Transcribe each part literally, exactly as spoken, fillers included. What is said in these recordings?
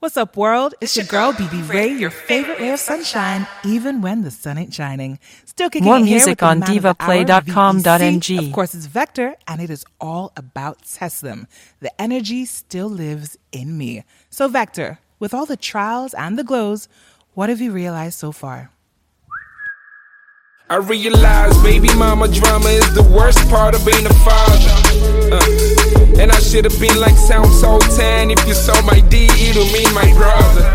What's up, world? It's your girl, B B Ray, your favorite ray of sunshine, even when the sun ain't shining. Still kicking More it here music with the on man of the diva play hour, dot com dot n g. V E C. Of course, it's Vector, and it is all about Teslim. The energy still lives in me. So, Vector, with all the trials and the glows, what have you realized so far? I realize baby mama drama is the worst part of being a father. Uh, and I should have been like Sound Sultan. If you saw my D, it'll mean my brother.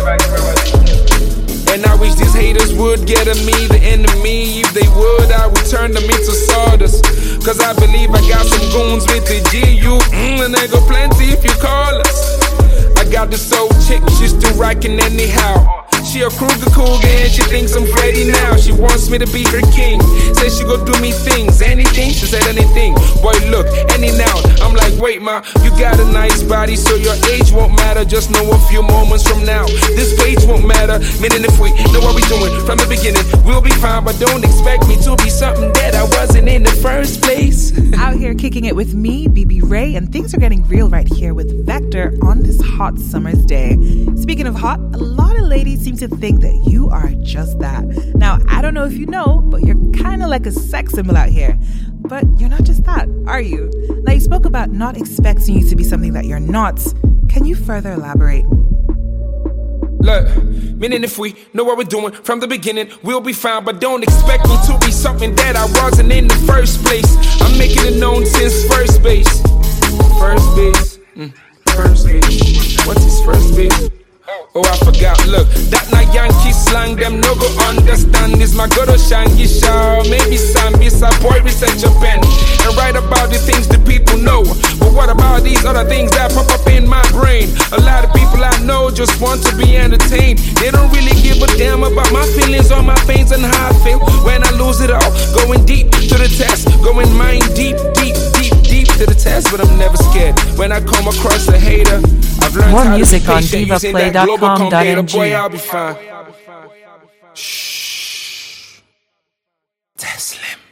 And I wish these haters would get at me, the enemy. If they would, I would turn them into sawdust. Cause I believe I got some goons with the G U, mm, and they go plenty if you call us. I got this old chick, she's still rockin' anyhow. She a Kruger Cougar and she thinks I'm Freddy now. She wants me to be her king. Says she go do me things, anything, she said anything. Boy, look, any now. I'm like, wait, ma, you got a nice body, so your age won't matter. Just know a few moments from now, this page won't matter. Meaning if we know what we doing from the beginning, we'll be fine. But don't expect me to be something that I wasn't in the first place. Out here kicking it with me, B B Ray, and things are getting real right here with Vector on this hot summer's day. Speaking of hot, a lot of ladies seem to think that you are just that. Now, I don't know if you know, but you're kind of like a sex symbol out here. But you're not just that, are you? Now, you spoke about not expecting you to be something that you're not. Can you further elaborate? Look, meaning if we know what we're doing from the beginning, we'll be fine. But don't expect me to be something that I wasn't in the first place. I'm making it known since first base. First base, mm, first base. What's his first base? Oh, I forgot, look, that na Yankee slang, them no go understand. This my good Shangi Shaw, maybe Sambi, boy, reset your pen and write about the things that people know. But what about these other things that pop up in my brain? A lot of people I know just want to be entertained. They don't really give a damn about my feelings or my pains and how I feel when I lose it all. Going deep to the test, going mind deep, deep, deep, deep to the test. But I'm never scared when I come across a hater. I've learned More how music to on be patient diva using play that dot global com dot n computer. g. Boy, I'll be fine. Shh. Teslim.